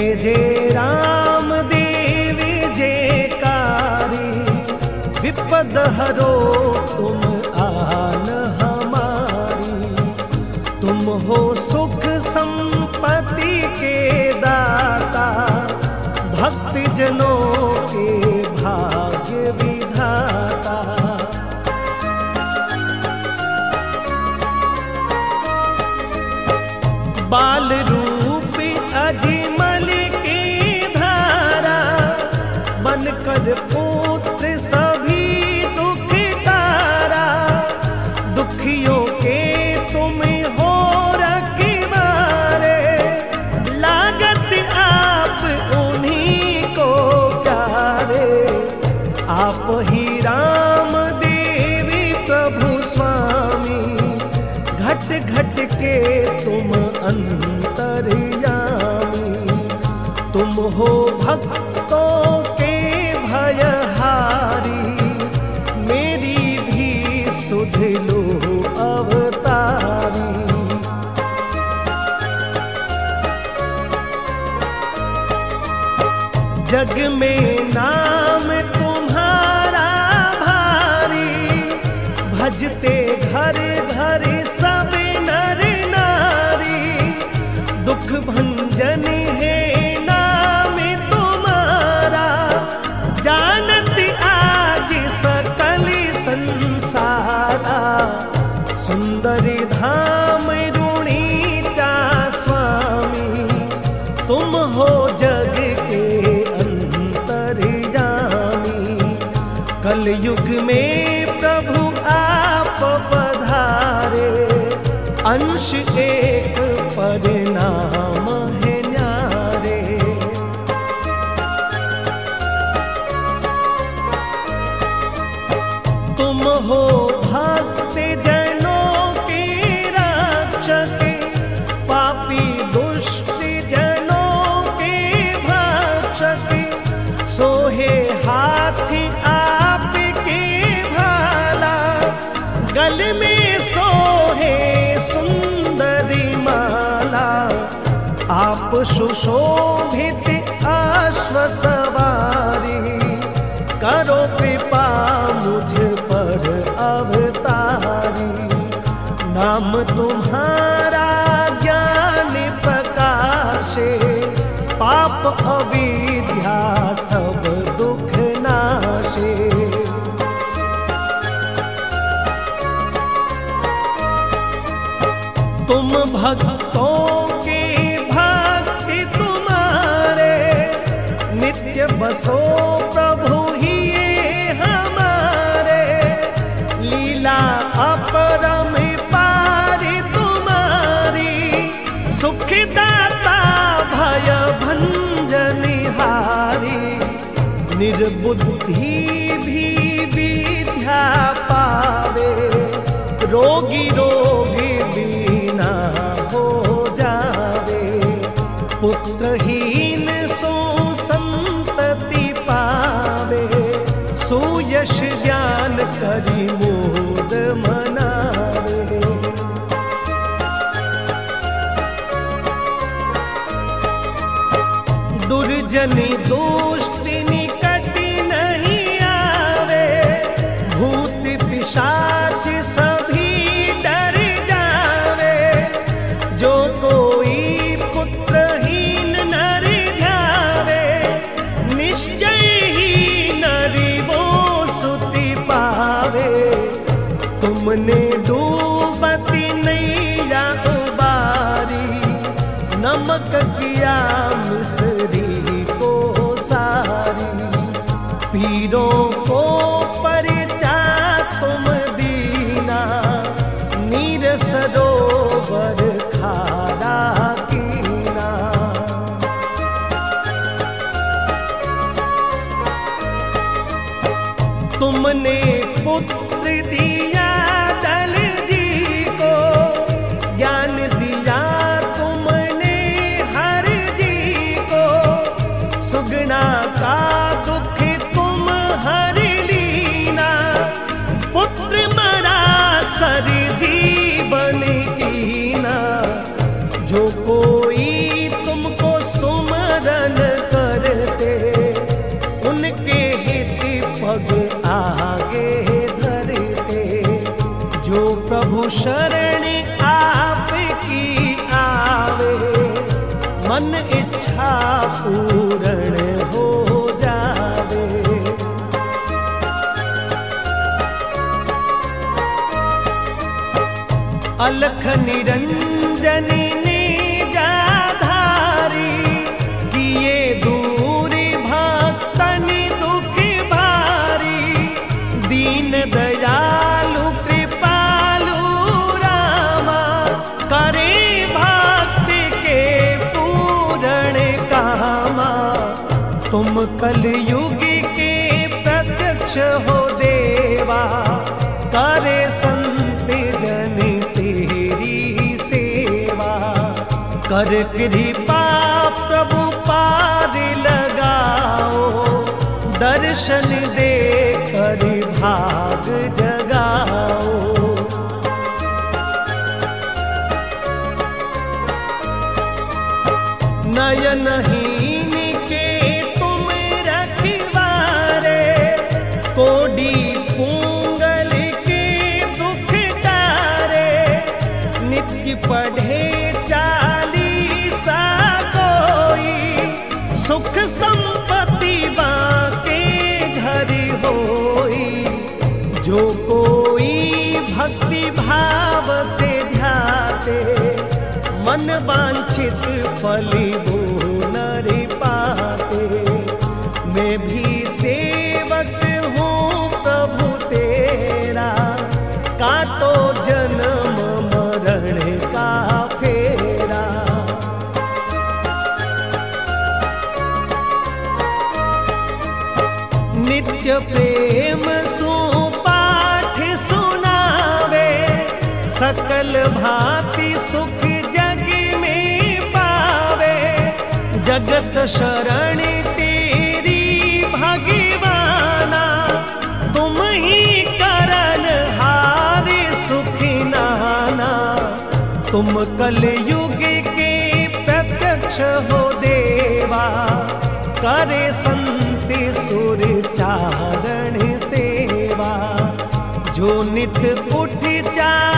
जय जय राम देवी जयकारी, विपद हरो तुम आन हमारी। तुम हो सुख संपत्ति के दाता, भक्त जनों के भाग्य विधाता। बाल रूप अजमल की धारा, बनकर पुत्र सभी दुख तारा। दुखियों के तुम हो रखवारे, लागत आप उन्हीं को प्यारे। आप ही राम देवी प्रभु स्वामी, घट घट के तुम अंतर्यामी। तुम हो भक्तों के भयहारी, मेरी भी सुध लो अवतारी। जग में नाम तुम्हारा भारी, भजते घर घर सब नर नारी। दुख भंजन है नाम तुम्हारा, जानत आज सकल संसारा। सुंदर धाम रुणीचा स्वामी, तुम हो जग के अंतर्यामी। कलयुग में प्रभु आप पधारे, अंश एक परिणाम है न्यारे। तुम हो भक्त जनों के रक्षक, पापी दुष्ट जनों के भक्षक। सोहे हाथी आपके भाला, गल में सोहे सुंदरी माला। आप सुशोभित अश्व सवारी, करो कृपा मुझ पर अवतारी। नाम तुम्हारा ज्ञान प्रकाशे, पाप अविद्या सब दुख नाशे। तुम भक्तों के भक्त तुम्हारे, नित्य बसो प्रभु ही हमारे। लीला अपरम पार तुम्हारी, सुखदाता भय भंजनहारी। निर्बुद्धि भी विद्या पावे, रोगी रोगी बीना हो जावे। पुत्रहीन सो संतति पावे, सुयश ज्ञान करि मोद मनावे। दुर्जन दुष्ट निकट नहीं आवे, भूत पिशाच सभी डर जावे। जो कोई पुत्रहीन नर ध्यावे, निश्चय ही नरी वो सुति पावे। तुमने डूबती नैया उबारी, नमक किया मिसरी को सारी। पीरों को परिचा तुम दीना, नीर सरोवर खारा कीना। तुमने पुत्र दिया दल जी को, ज्ञान दिया तुमने हर जी को। सुगना का दुख तुम हर लीना, पुत्र मरा सर जीवन जो प्रभु शरण आपकी आवे, मन इच्छा पूर्ण हो जावे। अलख निरंजनी निजाधारी, किए दूरी भक्तन दुख भारी। दीन दयालु कृपालु रामा, करे भक्ति के पूर्ण कामा। तुम कलयुग के प्रत्यक्ष हो देवा, करे संत जन तेरी सेवा। कर कृपा प्रभु पार लगाओ, दर्शन दे कर भाग जगाओ। नयनहीन के तुम रखवारे, कोडी पूंगल के दुख टारे। नित्य पढ़े चालीसा कोई, सुख संपत्ति बाके घर होई। जो कोई भक्ति भाव से ध्याते, मन वांछित फल वो नर पाते। मैं भी सेवक हूँ प्रभु तेरा, काटो जन्म मरण का फेरा। नित्य प्रेम सु पाठ सुनावे, सकल भांति सुख जग में पावे। जगत शरण तेरी भगवाना, तुम ही करन हारे सुखी नाना। तुम कलयुग के प्रत्यक्ष हो देवा, करे संत सुर चारण सेवा। जो नित उठ जा